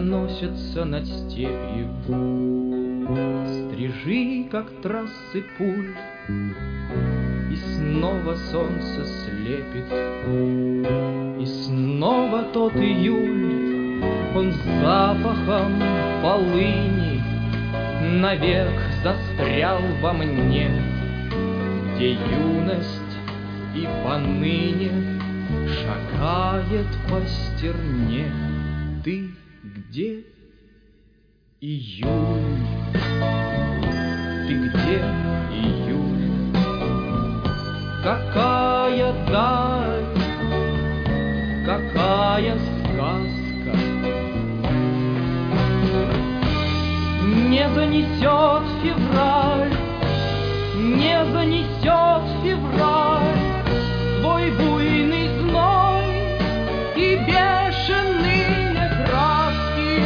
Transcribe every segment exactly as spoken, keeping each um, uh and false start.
проносятся над степью. Стрижи, как трассы пуль, и снова солнце слепит. И снова тот июль, он с запахом полыни навек застрял во мне, где юность и поныне шагает по стерне. Ты где, июль? Ты где, июль? Какая даль, какая сказка не занесет февраль, не занесет февраль свой буйный зной и бешеные краски.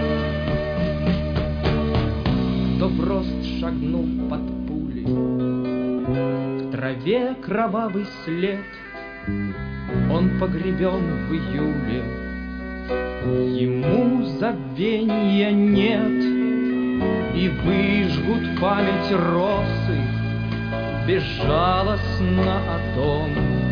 Кто в рост шагнул под пули, в траве кровавый след, он погребен в июле, ему забвенья нет. И выжгут память росы безжалостно о том,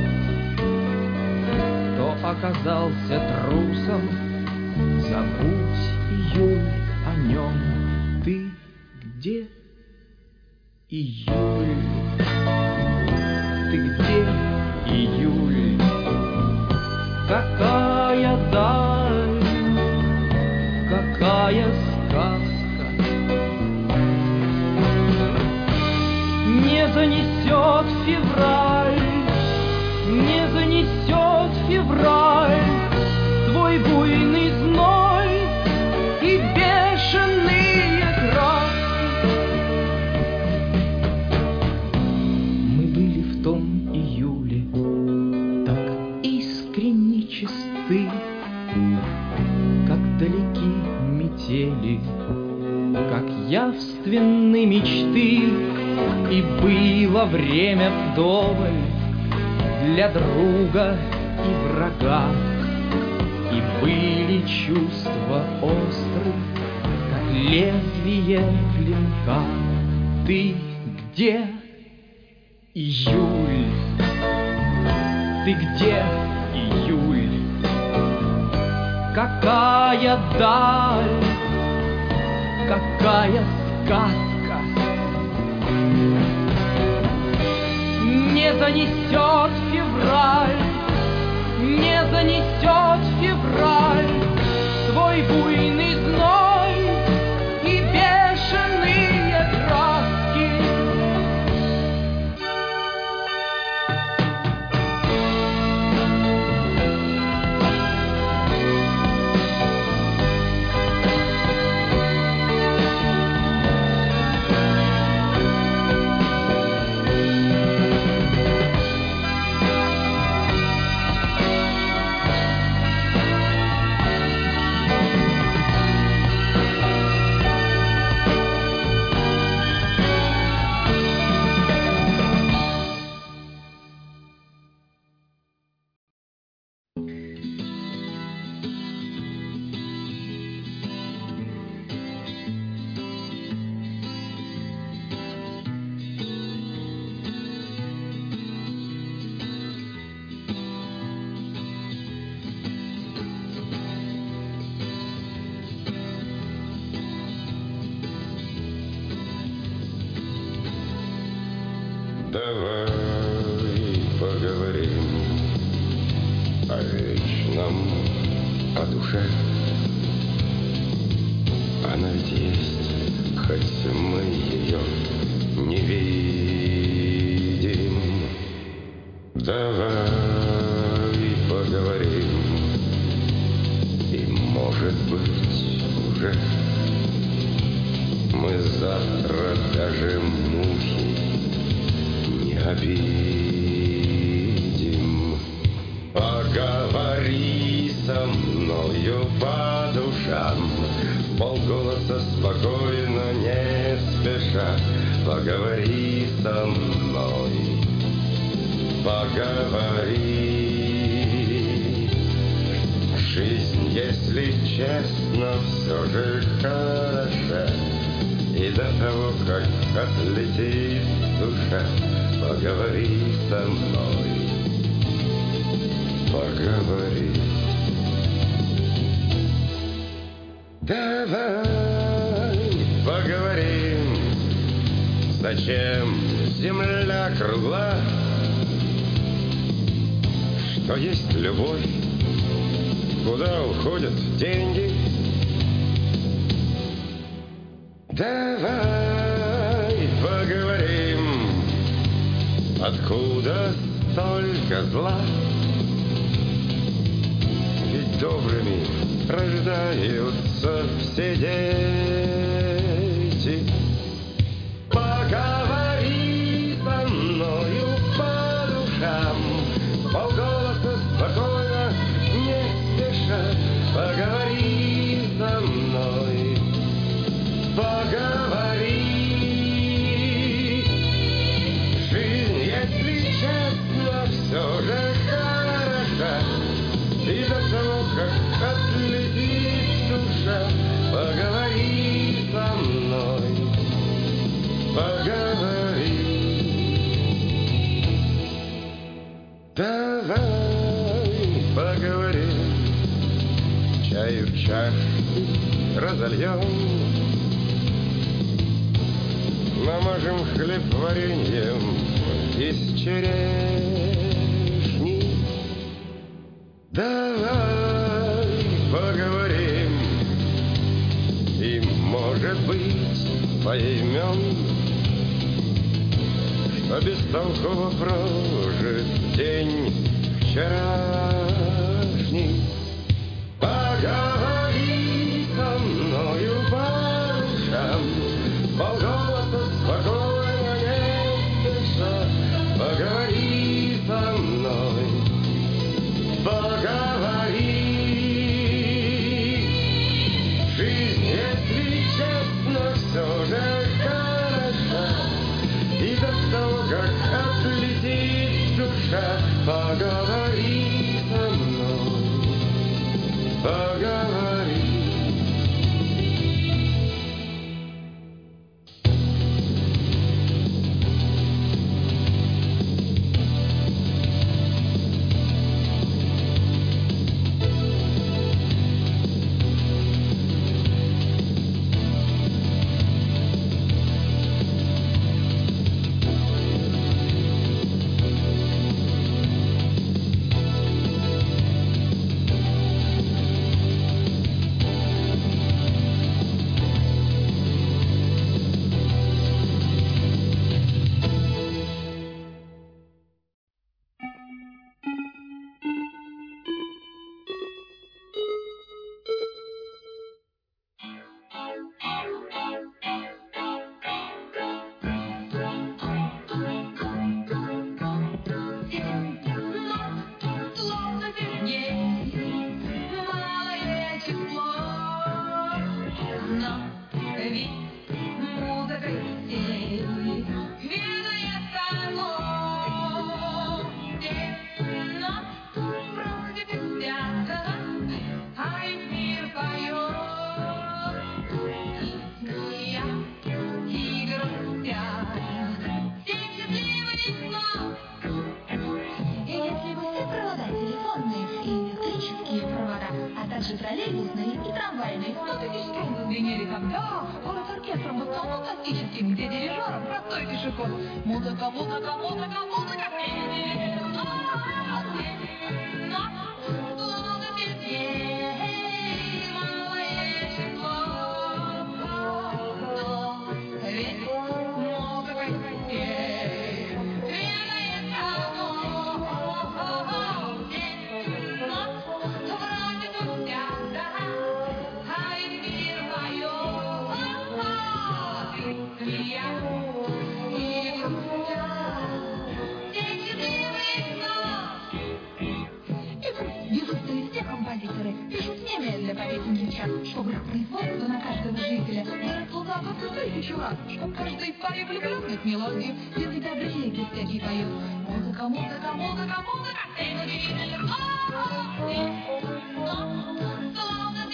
кто оказался трусом. Забудь, июль, о нем. Ты где, июль? Ты где, июль? Какая даль, какая сказка не занесет февраль, не занесет февраль твой буйный зной и бешеные краски. Мы были в том июле так искренне чисты, как далеки метели, как явственны мечты. И было время вдоволь для друга и врага, и были чувства остры, как лезвие клинка. Ты где, июль? Ты где, июль? Какая даль, какая сказка не занесет февраль, не занесет февраль свой буйный зной и бешеные краски. Давай поговорим о вечном, о душе. Она ведь есть, хоть мы ее не видим. Давай поговорим, и, может быть, уже мы завтра даже мухи не обидим. Поговори со мною по душам, полголоса спокойно, не спеша. Поговори со мной, поговори. Жизнь есть если честно, все же хороша. И до того, как отлетит душа, поговори со мной, поговори. Давай поговорим, зачем земля кругла, что есть любовь, куда уходят деньги. Давай поговорим, откуда столько зла, ведь добрыми рождаются все дети. Поговори со мною по душам, полголоса спокойно, не спеша. Поговори со мной, поговори. Жизнь, если честно, все же хороша. И до того, как отлетит душа, поговори со мной, поговори. Давай поговорим, чаю в чашке разольем, намажем хлеб вареньем из черешни. Давай поговорим, и, может быть, поймем, что бестолково прожит день вчерашний. Поговори со мною по душам, полголоса спокойно, не спеша. Поговори со мной, поговори. Жизнь, если честно, все же хороша. И до того, как отлетит душа, поговори со мной, поговори. Троллейбусные и трамвайные сто тысяч струн зазвенели тогда. Город с оркестром был фантастическим, где дирижером простой пешеход. Музыка, музыка, музыка, музыка. Пишут немедленно по песенке в час, чтобы их производство на каждого жителя выросло за одну тысячу раз, чтоб каждый паре влюбленных мелодию люди добрее без всякий поют. Музыка, музыка, музыка, музыка, эй, ну,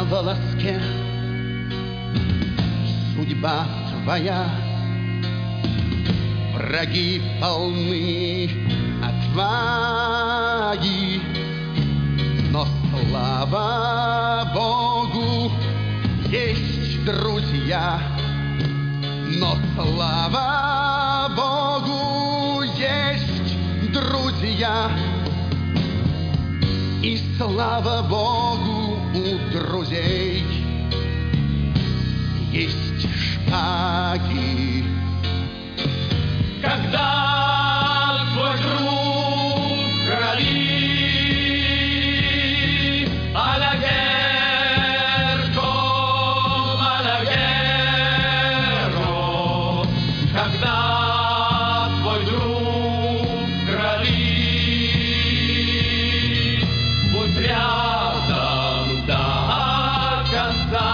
волоске. Судьба твоя, враги полны отваги, но слава Богу, есть друзья, но слава Богу, есть друзья, и слава Богу, у друзей есть шпаги. Когда твой друг крови, алягерко, алягеро, когда твой друг крови, будь рядом до конца.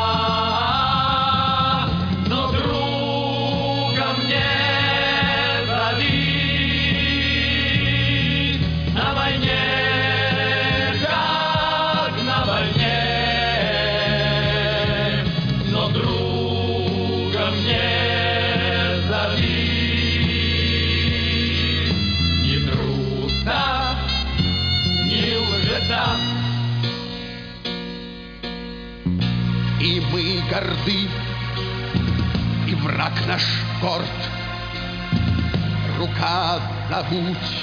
И мы горды, и враг наш горд. Рука забудь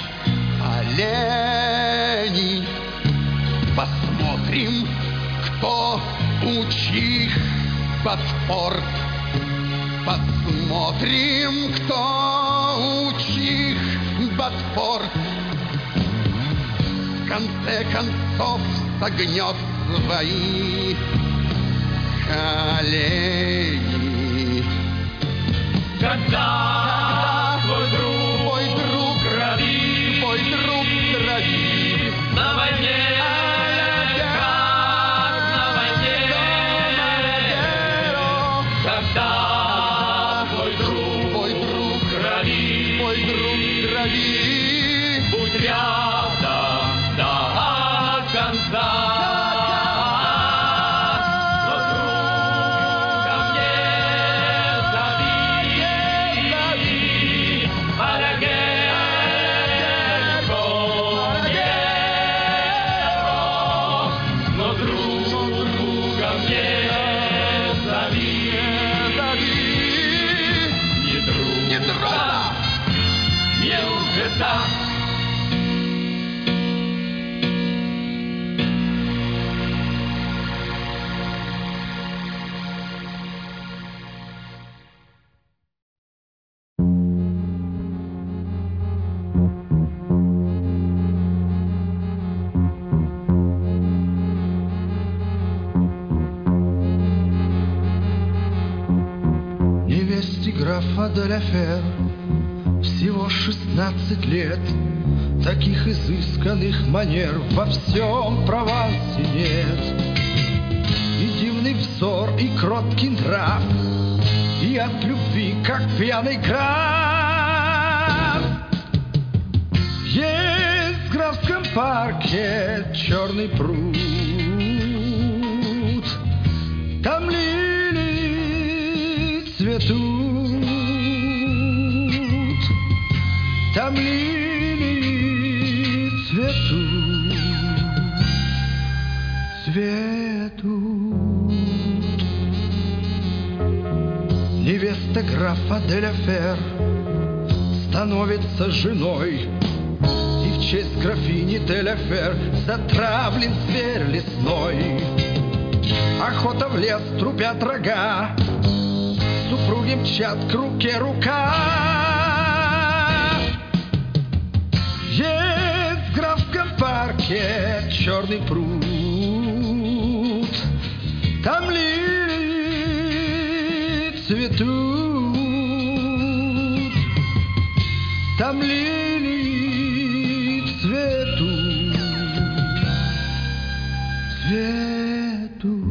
олени. Посмотрим, кто учих под спорт. Посмотрим, кто учих под спорт. В конце концов согнет свои колени. Когда твой друг, твой друг крови, твой друг крови, на войне, как на войне, когда твой друг, твой друг крови, твой друг крови, будь рядом до конца. Невесте графа де ля Фер всего шестнадцать лет. Таких изысканных манер во всем Провансе нет. И дивный взор, и кроткий нрав, и от любви, как пьяный граф. Есть в графском парке черный пруд, там лилии цветут, там лилии цветут, цветут. Невеста графа де ля Фер становится женой, и в честь графини де ля Фер затравлен зверь лесной. Охота в лес, трупят рога, супруги мчат к руке рука. Есть в графском парке черный пруд, там лилии цветут, там лилии цветут, цветут.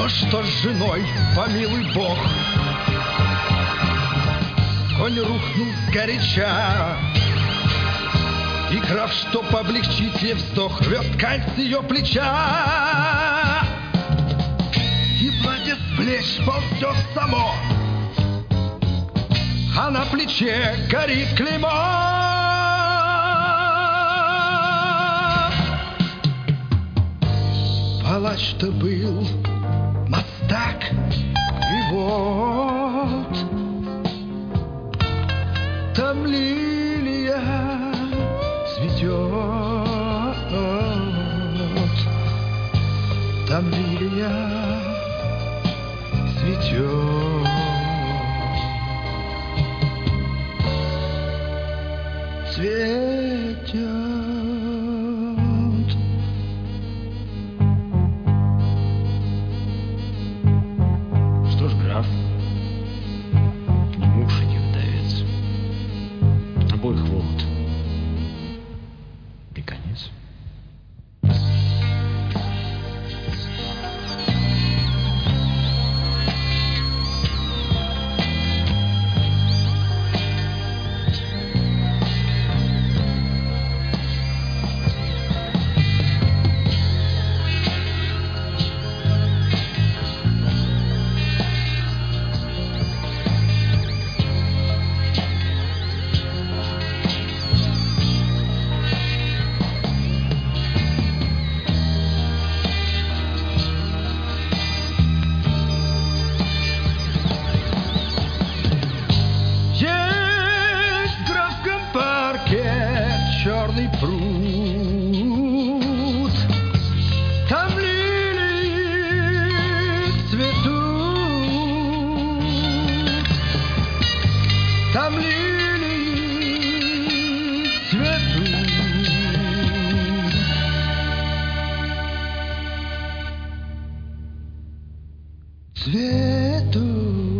Но что с женой, помилуй Бог? Конь рухнул сгоряча, и граф, чтоб облегчить ей вздох, рвет ткань с ее плеча. И платье с плеч ползет само, а на плече горит клеймо. Палач-то был мастак, и вот там лилия цветет, там лилия цветет. Цветет. Что ж, граф, ни муж, ни вдовец, обоих волт. И конец. Черный пруд, там лилии цветут, там лилии цветут. Цветут.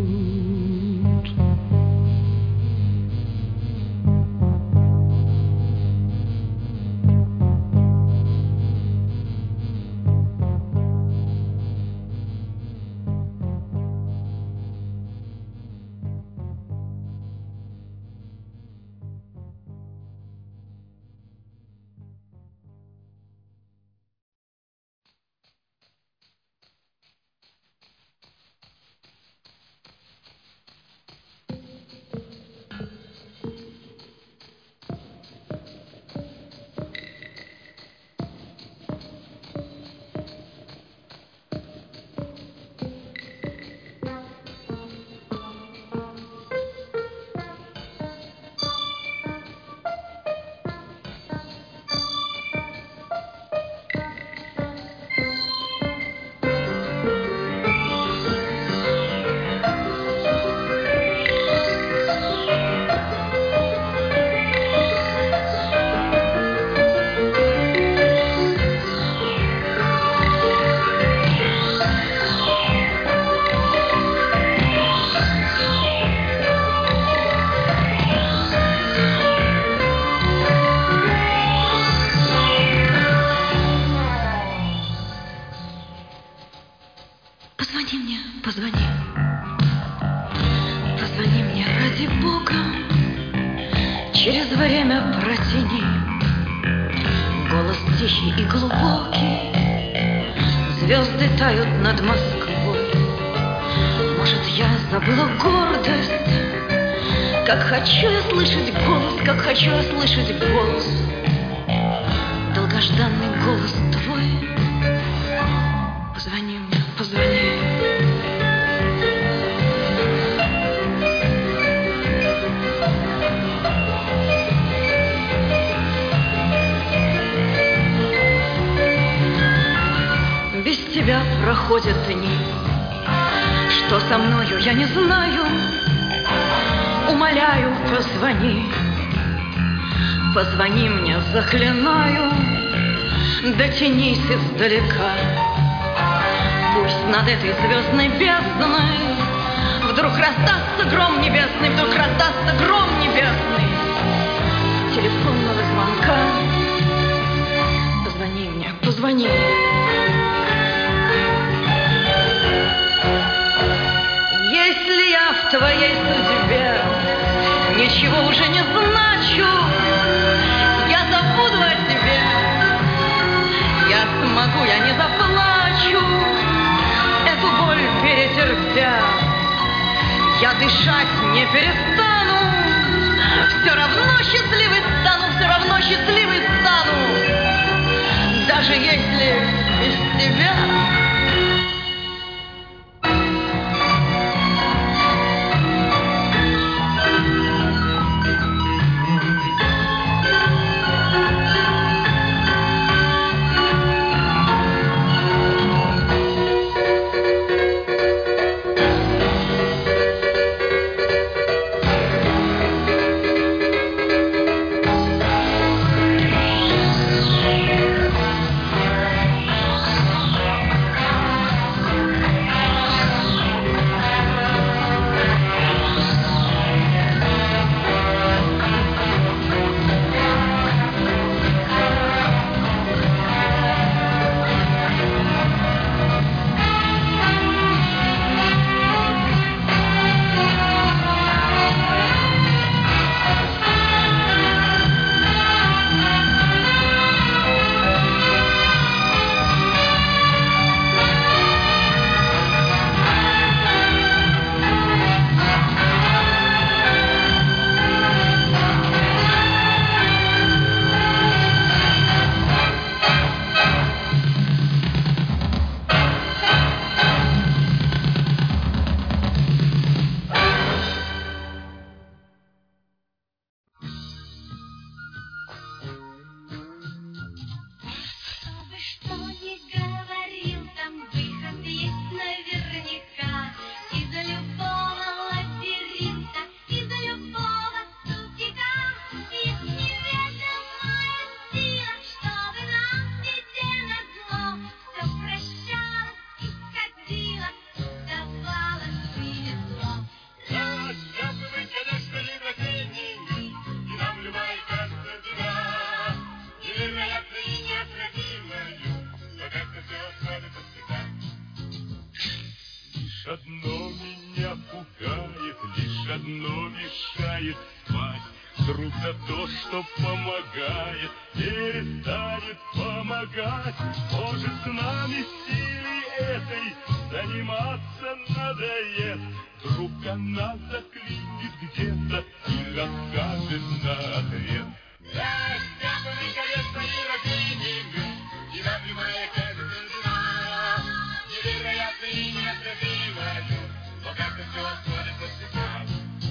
Позвони мне, позвони. Позвони мне, ради Бога. Через время протяни. Голос тихий и глубокий. Звезды тают над Москвой. Может, я забыла гордость. Как хочу я слышать голос, как хочу я слышать голос. Долгожданный голос твой. Позвони мне, позвони. Без тебя проходят дни. Что со мною, я не знаю. Умоляю, позвони. Позвони мне, заклинаю. Дотянись издалека. Пусть над этой звездной бездной вдруг раздастся гром небесный, вдруг раздастся гром небесный телефонного звонка. Позвони мне, позвони. дышать не перестану. Все равно счастливой стану, все равно счастливой стану, даже если без тебя. одно меня пугает, лишь одно мешает спать. Вдруг за то, что помогает, перестанет помогать. Может, с нами силой этой заниматься надоест. Вдруг она заклинит где-то и расскажет на ответ. Да, мы, конечно, неразумимы, и нам любая кажется жена. Невероятно и неотразимо, но как-то все остается всегда.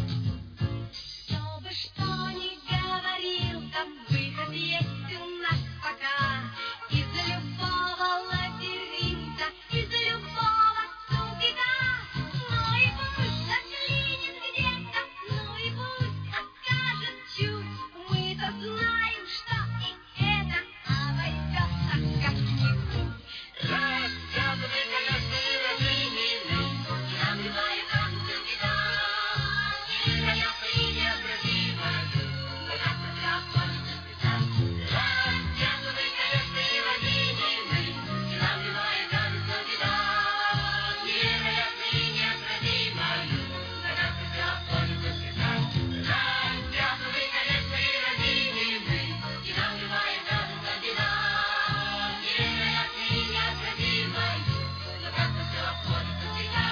Кто бы что ни говорил, там выход есть у нас пока. Из любого лабиринта, из любого тупика. Ну и пусть заклинит где-то, ну и пусть откажет чуть. Мы-то знаем, что и это обойдется как-нибудь. Раз, да, мы, конечно, неразумимы, и нам любая кажется беда. Невероятно и неотразимо, но как-то все остается всегда. Раз, да, мы, конечно, неразумимы, и нам любая кажется беда. Невероятно и неотразимо, но как-то все остается всегда. Раз, да, мы, конечно, неразумимы, и нам любая кажется беда. Невероятно и неотразимо, но как-то все остается всегда.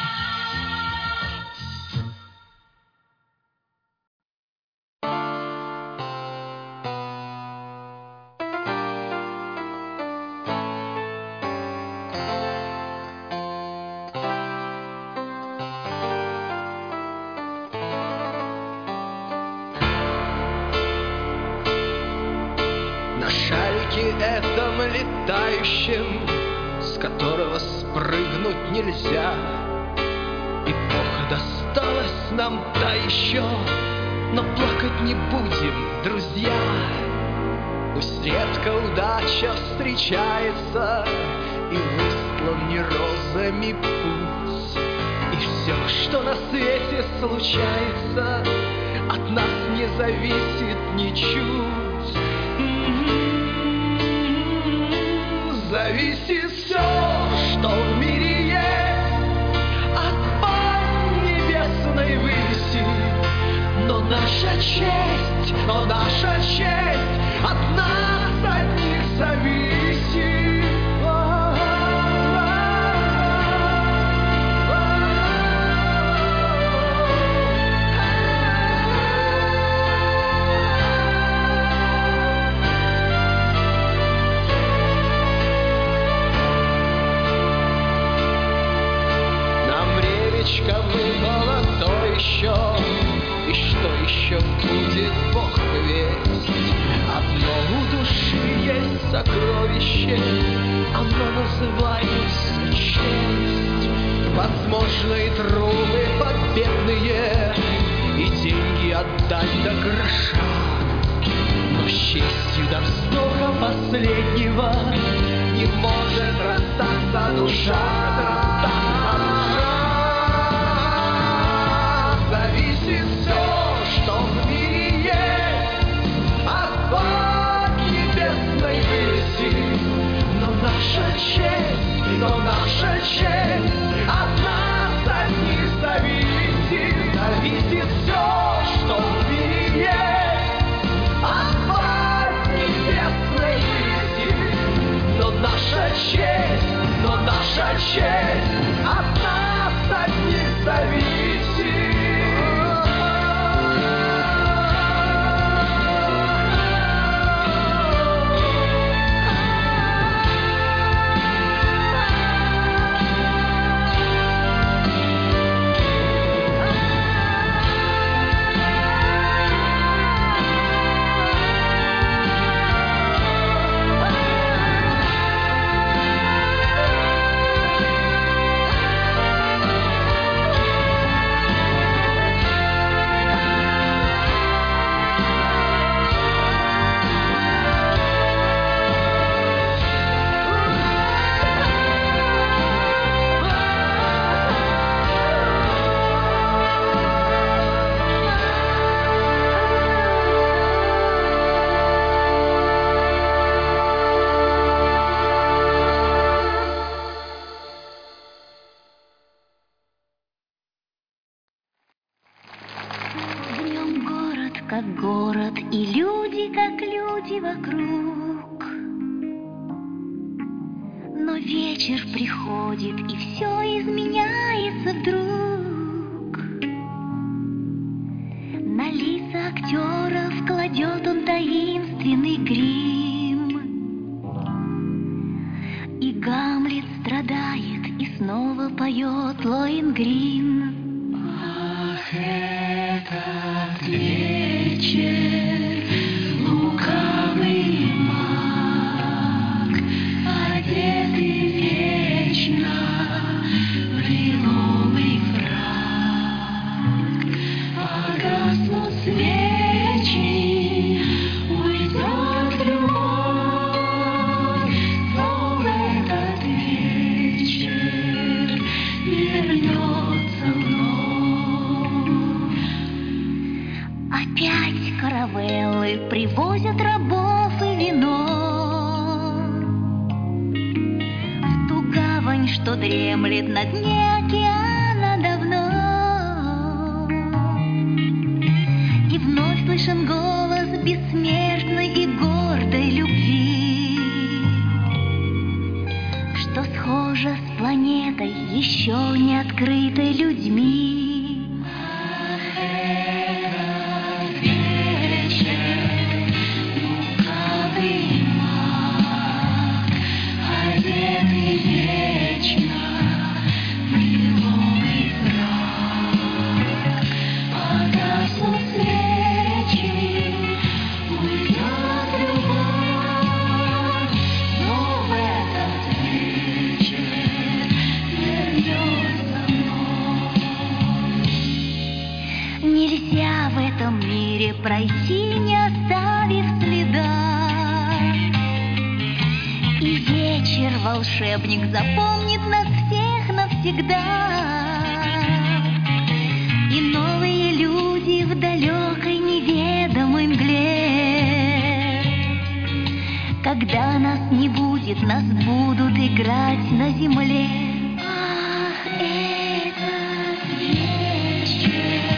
На шарике этом летающем, с которого спрыгнуть нельзя. Эпоха досталась нам та еще, но плакать не будем, друзья. Пусть редко удача встречается, и выстлан не розами путь. И все, что на свете случается, от нас не зависит ничуть. Зависит все, что в мире есть, от пар небесной выси. Но наша честь, но наша честь от нас одних зависит. Звездочка выпала, то еще, и что еще будет, Бог весть. Одно у души есть сокровище, оно называется честь. Возможно, и трубы победные, и деньги отдать до гроша, но с честью до вздоха последнего не может расстаться душа, расстаться душа. Зависит все, что в мире есть, от Бога небесной выси. Но наша честь, но наша честь от нас одних зависит. Зависит все, что в мире есть, от Бога небесной выси. Но наша честь, но наша честь от нас одних зависит. Днем город как город, и люди как люди вокруг. Но вечер приходит, и все изменяется вдруг. На лица актеров кладет он таинственный грим. И Гамлет страдает, и снова поет Лоенгрин. Ах, этот вечер, лукавый маг, одетый вечно в лиловый фрак. Погаснут свечи, уйдет любовь, но в этот вечер вернется вновь. Опять каравеллы привозят рабов и вино в ту гавань, что дремлет на дне океана давно. И вновь слышен голос бессмертной и гордой любви, что схожа с планетой, еще не открытой людьми. Нельзя в этом мире пройти, не оставив следа. И вечер волшебник запомнит нас всех навсегда. И новые люди в далекой неведомой мгле. Когда нас не будет, нас будут играть на земле. Ах, этот вечер,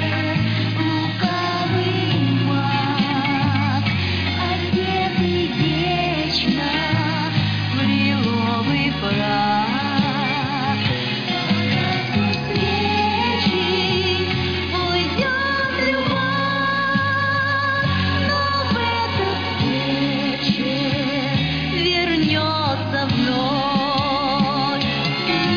одетый вечно в лиловый фрак. Погаснут свечи, уйдет любовь, но в этот вечер вернется вновь.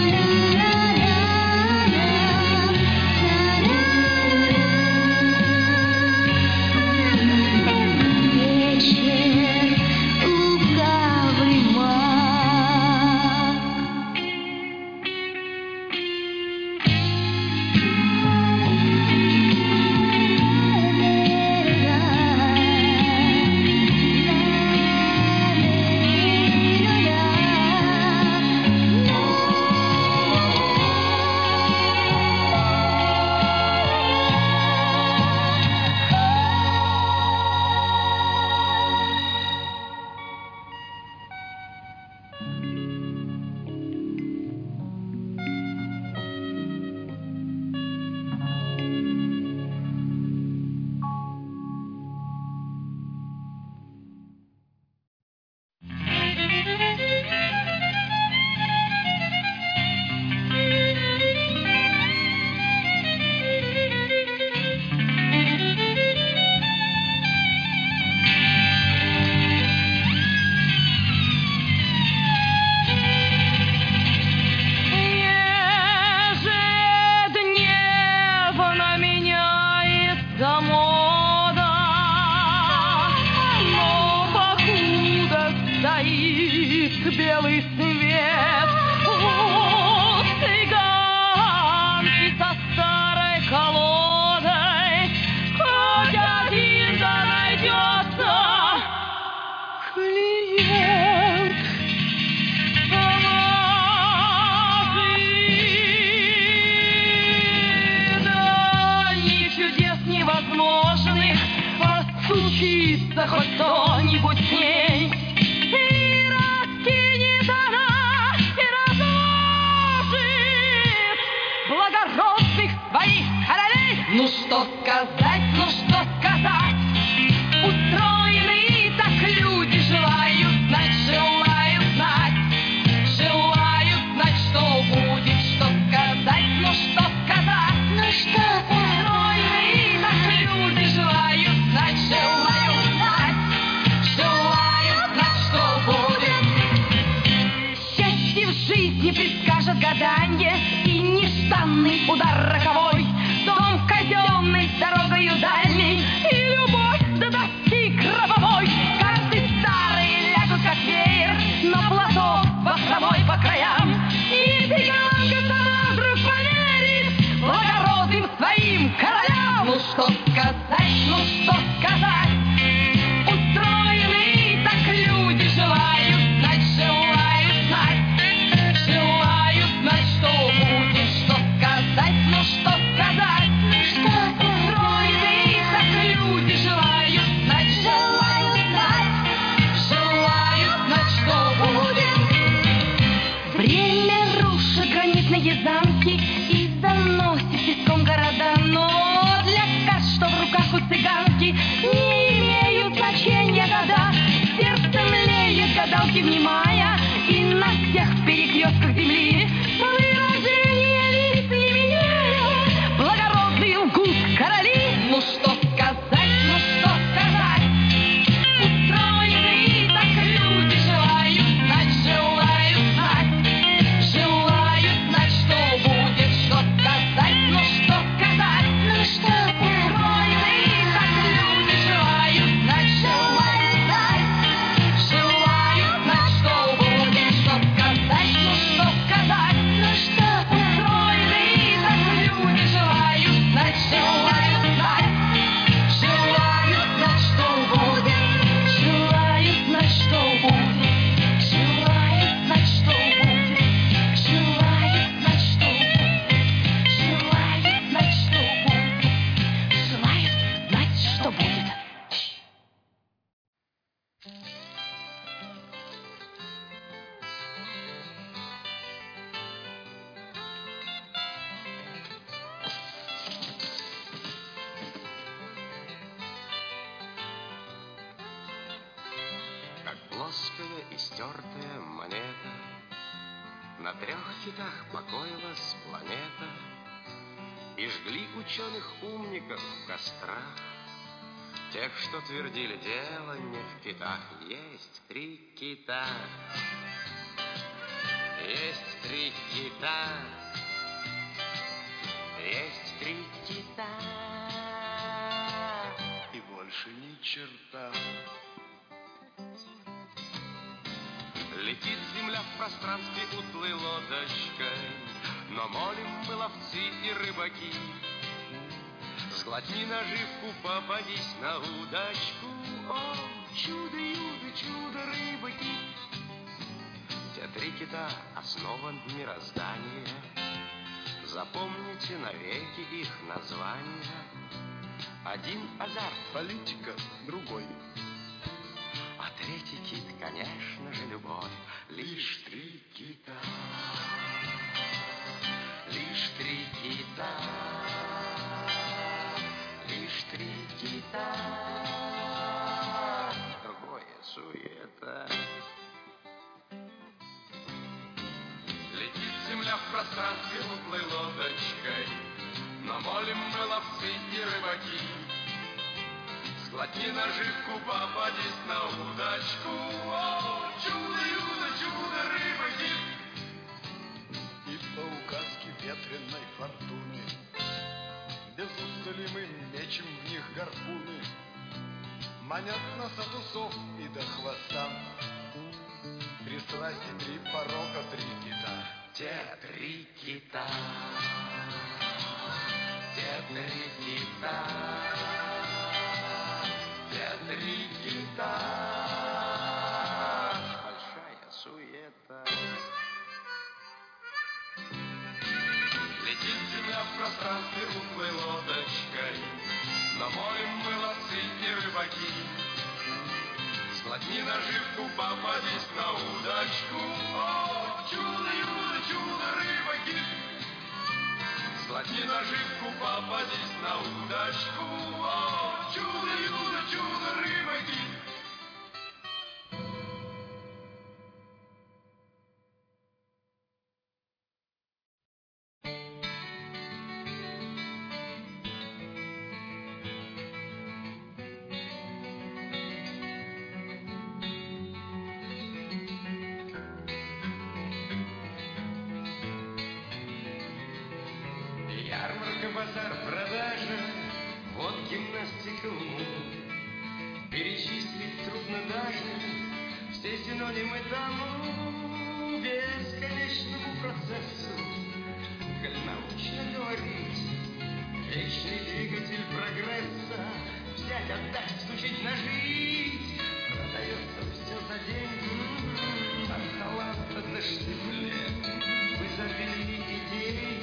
случится хоть кто-нибудь с ней, и раскинет она, и разложит благородных своих королей. Ну что сказать, ну что сказать, устроены так люди, желают знать, желают знать, желают знать, что будет, что сказать, ну что сказать, Ну что устроены так люди, желают знать, желают знать, желают знать, что будет. Счастье в жизни предскажет гаданье и нежданный удар роковой, дом казенный с дорогою дальней и любовь до доски гробовой. Карты старые лягут как веер на платок бахромой по краям, и беганка сама вдруг поверит благородным своим королям. Ну что сказать, ну что сказать, устроены так люди, желают знать, желают знать, желают знать, что будет, что сказать, ну что сказать, устроены так люди, желают знать, желают знать, желают знать, что будет. Время рушит гранитные замки и заносит песком города, но для кас, что в руках у цыганки, не имеют значения года. Сердце млеет, гадалки внимая, и на всех перекрестках земли выражение лиц не меняя, благородные лгут короли. Ну что сказать, ну что сказать, устроены так люди, желают знать, желают знать, желают знать, что будет, что сказать, ну что сказать, ну что устроены так люди, желают знать, желают знать, желают знать, что будет, что сказать, ну что сказать, ну что устроены так люди, желают знать, желают знать, желают знать, что будет, желают знать, что будет, желают знать, что будет, желают знать, что будет, желают знать, что будет, желают знать, что будет. Как плоская и стертая монета, на трех китах покоилась планета, и жгли ученых умников в кострах, тех, что твердили, дело не в китах. Есть три кита, есть три кита, есть три кита, И больше ни черта. Летит земля в пространстве утлой лодочкой, но молим мы ловцы и рыбаки. Сглотни наживку, попадись на удочку. О, чудо-юдо, чудо-рыбаки. Те три кита — основа мироздания. Запомните навеки их названия. Один азарт, Политика, другой. а третий кит, конечно же, любовь. Лишь три кита, лишь три кита, лишь три кита, другое суета. Летит земля в пространстве утлой лодочкой, но молим мы ловцы и рыбаки. Сглотни наживку, попадись на удочку. О, чудо-юдо, чудо-рыбаки. И по указке ветреной фортуны без устали мы мечем в них гарпуны. Манят нас от усов и до хвоста. Три страсти, три порока, три кита. Те три кита, те три кита, те три кита. Большая суета. Летит земля в пространстве утлой лодочкой, но молим мы ловцы и рыбаки. Сладни наживку, попадись на удочку. О, чудо, юдо, чудо, рыба-кит. Сладни наживку, попадись на удочку. О, чудо, юдо, чудо, рыба-кит. Ярмарка, базар, продажа, вот гимнастика уму. Перечислить трудно даже все синонимы тому бесконечному процессу. Коль научно говорить, вечный двигатель прогресса, взять, отдать, стучить, нажить, продается все за деньги, от таланта до штифле, в изобилии идей.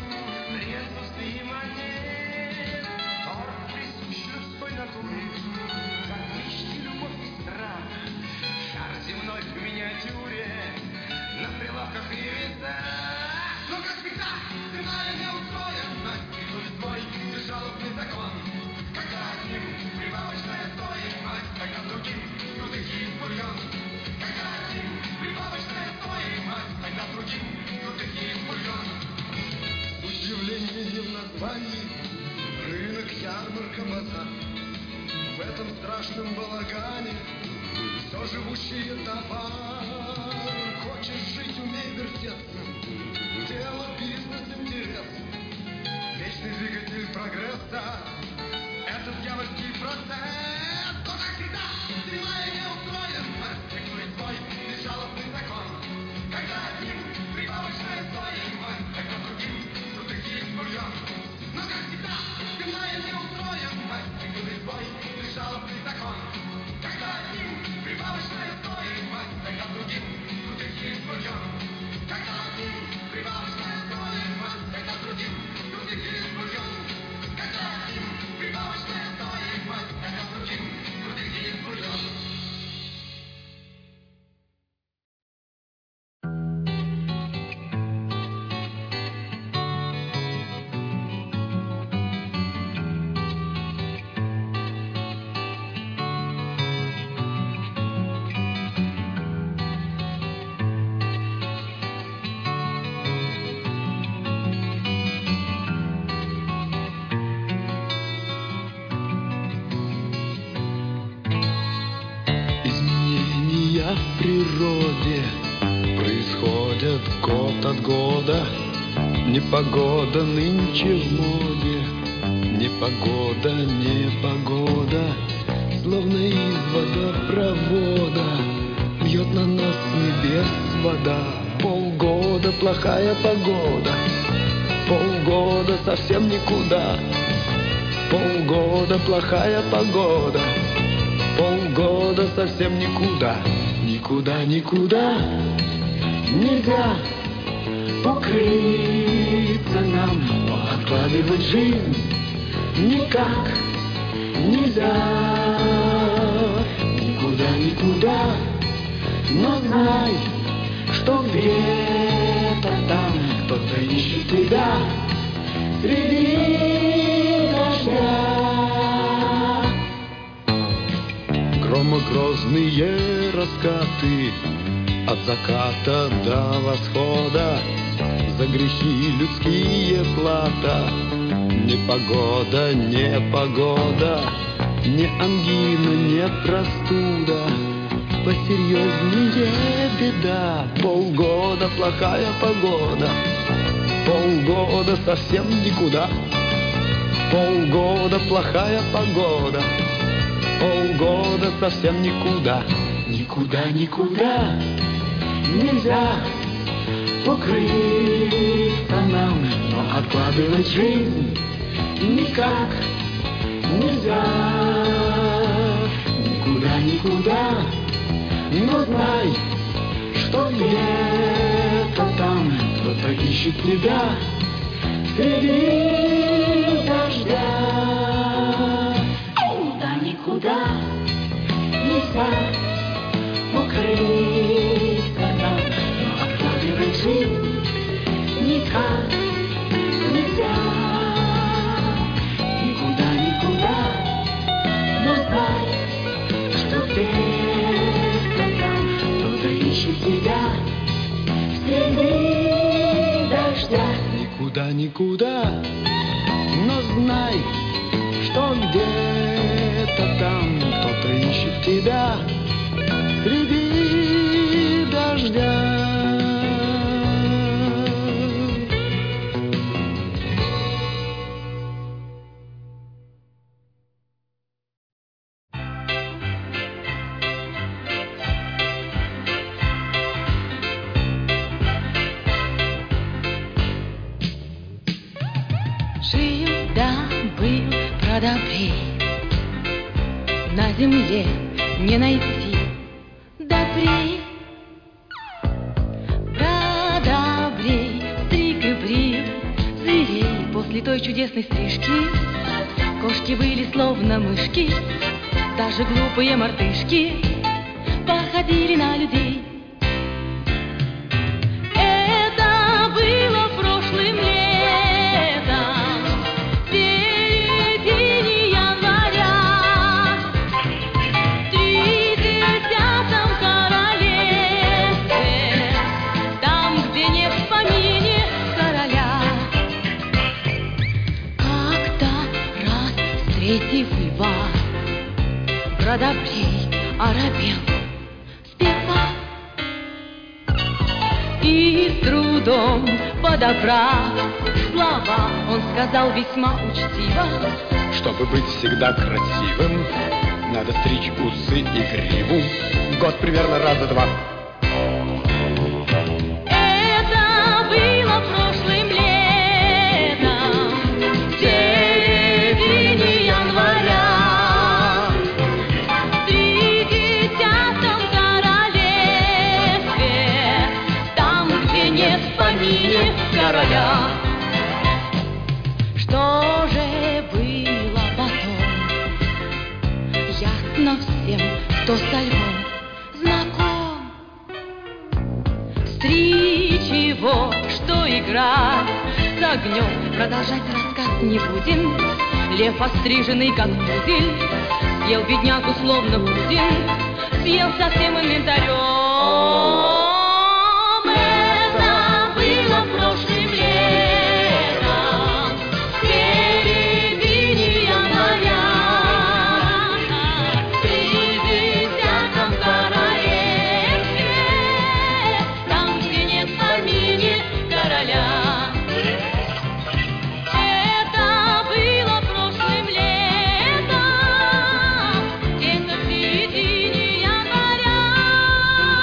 Пустые монет, торг присущ людской натуре, как мечты, любовь и страх. Шар земной в миниатюре, на прилавках и весах. Но как всегда, прямая неустроенность, и твой безжалостный закон. Когда одним прибавочная стоимость, тогда другим крутых и бульон. Когда одним прибавочная стоимость, тогда другим крутых и бульон. Удивление не в названии, рынок, ярмарка, базар. В этом страшном балагане все живущий товар. Хочешь жить, умей вертеться, дело, бизнес, интерес. Вечный двигатель прогресса, это дьявольский процесс. Но как всегда, прямая неустроенность, диктует свой безжалостный закон. Когда одним прибавочная стоимость, тогда другим бульон. Но как всегда, земная неустроенность, диктует свой безжалостный закон. Когда одним прибавочная стоимость, тогда другим крутых есть бульон. Когда одним прибавочная стоимость, тогда другим крутых есть бульон. Когда одним прибавочная стоимость, тогда другим крутых есть бульон. В природе происходят год от года. Непогода нынче в моде, непогода, непогода. Словно из водопровода льет на нас с небес вода. Полгода плохая погода, полгода совсем никуда. Полгода плохая погода, полгода совсем никуда. Никуда, никуда нельзя укрыться нам, но откладывать жизнь никак нельзя. Никуда, никуда, но знай, что где-то там кто-то ищет тебя среди дождя. Громогрозные раскаты от заката до восхода, за грехи людские плата. Непогода, непогода, не ангина, не простуда, посерьезнее беда. Полгода плохая погода, полгода совсем никуда. Полгода плохая погода, полгода совсем никуда. Никуда, никуда нельзя укрыться нам, но откладывать жизнь никак нельзя. Никуда, никуда, но знай, что где-то там кто-то ищет тебя среди дождя. Никуда, никуда нельзя открыться нам, но откладывать жизнь никак нельзя. Никуда, никуда, но знай, что где-то там кто-то ищет тебя среди дождя. Никуда, никуда, но знай, что где-то там кто-то ищет тебя среди дождя. Жил-да-был продобрей, на земле не найти добрей. Продобрей стриг и брил зверей. После той чудесной стрижки кошки были словно мышки, даже глупые мартышки походили на людей. Это было прошлым летом, в середине января, в тридцатом королевстве, там, где нет в помине короля. Как-то раз, встретив льва, продобрей оробел сперва и с трудом подобрав слова, он сказал весьма учтиво: Чтобы быть всегда красивым, надо стричь усы и гриву в год примерно раза два. это было прошлым летом, в середине января, в тридцатом королевстве, там, где нет в помине короля. Что же было потом, ясно всем, кто со львом знаком. Стричь его, что играть с огнем, продолжать рассказ не будем. Лев, остриженный как пудель, съел беднягу словно пудинг, съел со всем инвентарем. Это было прошлым летом, в середине января, в тридцатом королевстве, там, где нет в помине короля. Это было прошлым летом, где-то в середине января,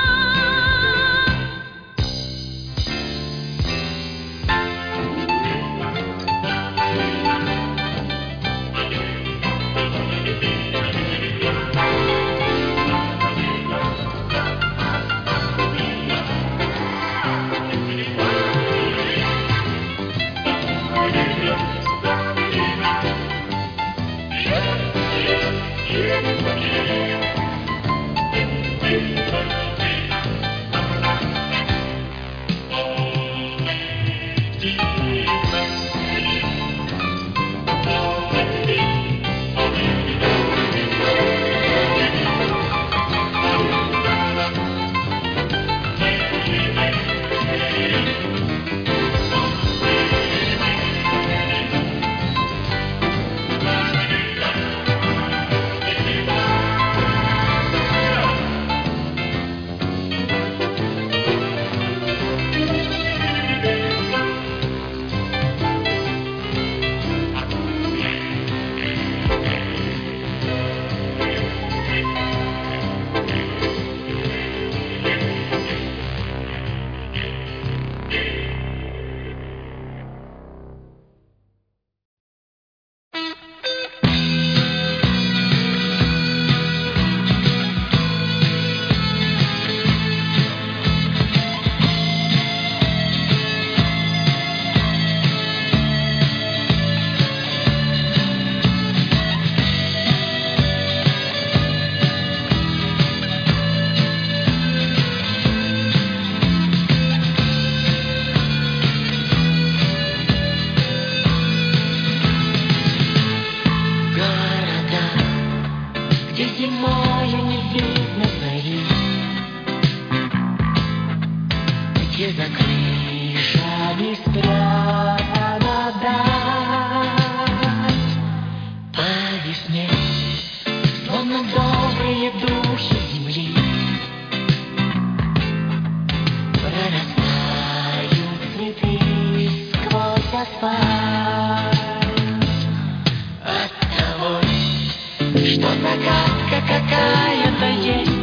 спать от того, что загадка какая-то есть.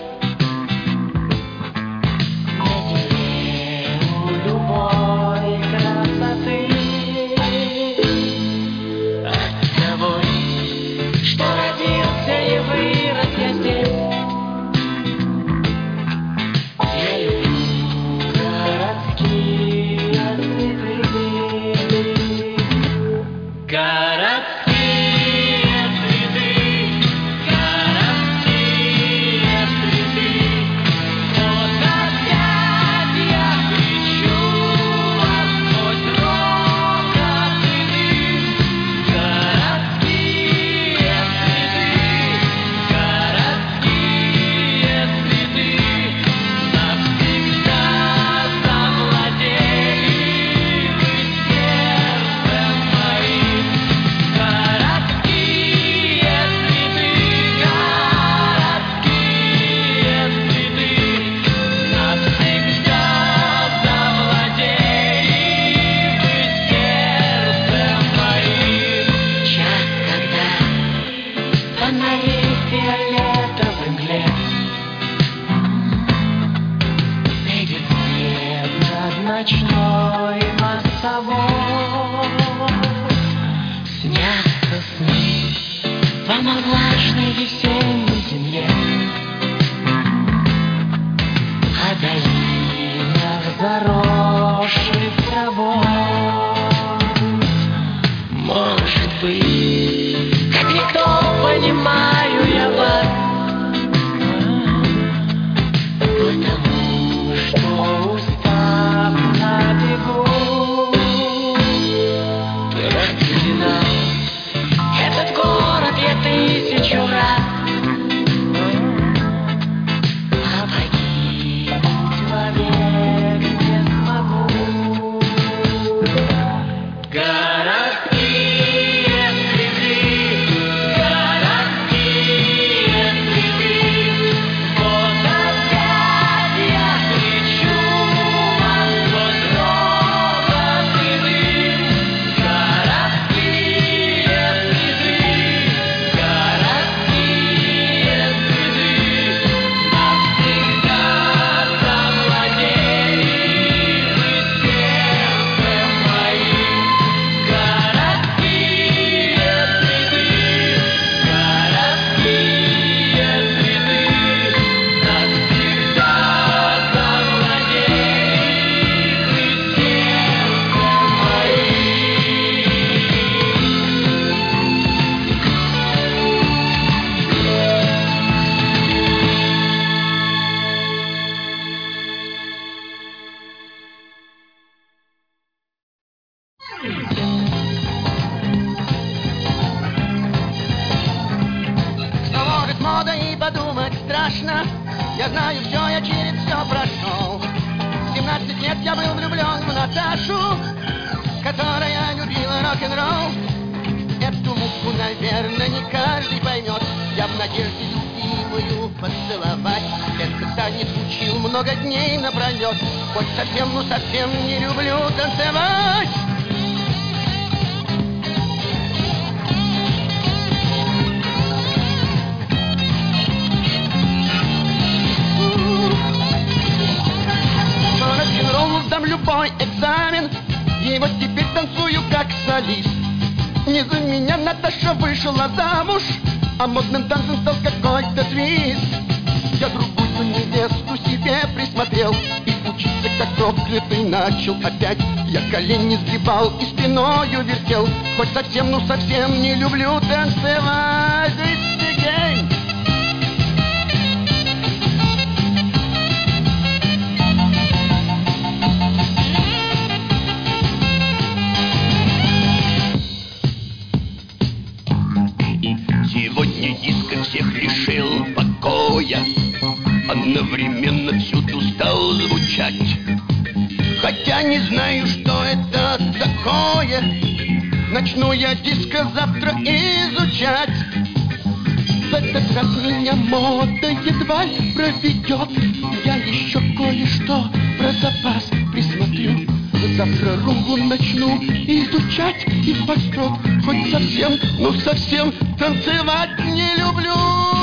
Я знаю все, я через все прошел. В семнадцать лет я был влюблен в Наташу, которая любила рок-н-ролл. Эту муку, наверное, не каждый поймет. Я в надежде любимую поцеловать этот танец учил много дней напролет. Хоть совсем, ну совсем не люблю танцевать. Сдам любой экзамен, и вот теперь танцую как солист. Не за меня Наташа вышла замуж, а модным танцем стал какой-то твист. Я другую невесту себе присмотрел, и учиться как проклятый начал опять. Я колени сгибал и спиною вертел, хоть совсем, ну совсем не люблю танцевать. It's the game. Сегодня диско всех лишил покоя, одновременно всюду стал звучать. Хотя не знаю, что это такое, начну я диско завтра изучать. В этот раз меня мода едва ли проведет, я еще кое-что про запас присмотрю. Завтра руку начну изучать и в острот. Хоть совсем, ну совсем танцевать не люблю.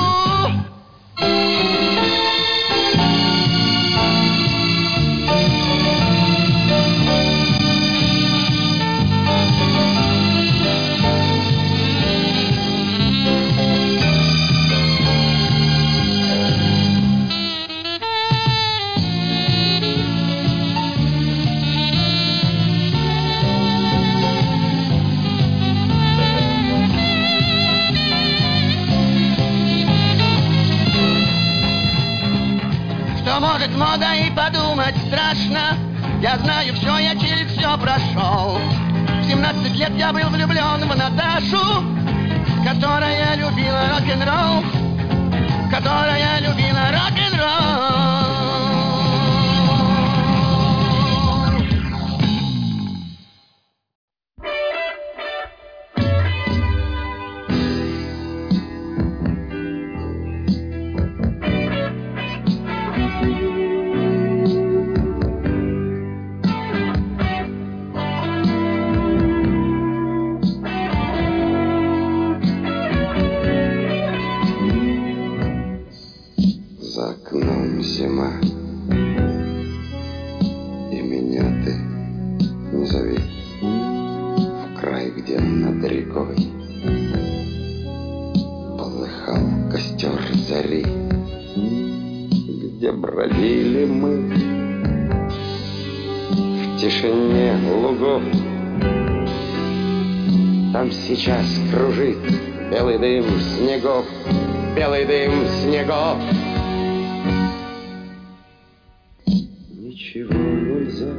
Может, мода и подумать страшно. Я знаю все, я через все прошел. В семнадцать лет я был влюблен в Наташу, которая любила рок-н-ролл, которая любила рок-н-ролл. За окном зима, и меня ты не зови в край, где над рекой полыхал костер зари, где бродили мы в тишине лугов. Там сейчас кружит белый дым снегов, белый дым снегов. Ничего нельзя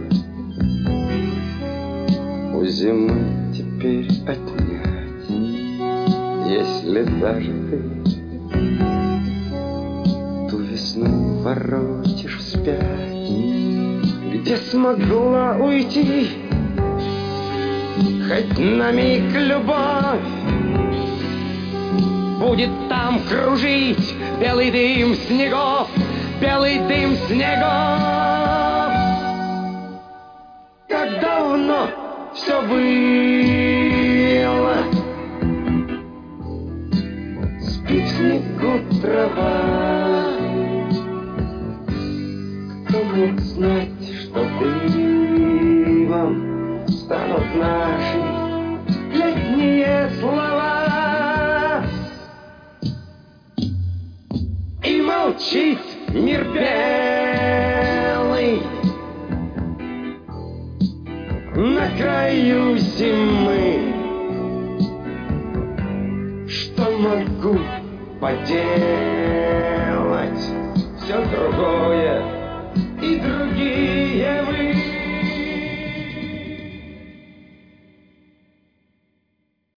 у зимы теперь отнять, если даже ты ту весну воротишь вспять. Где смогла уйти хоть на миг любовь, будет там кружить белый дым снегов, белый дым снегов. Как давно все было, спит в снегу трава. Кто мог знать, что дымом станут наши летние слова? И молчит мир белый на краю зимы. Что могу поделать?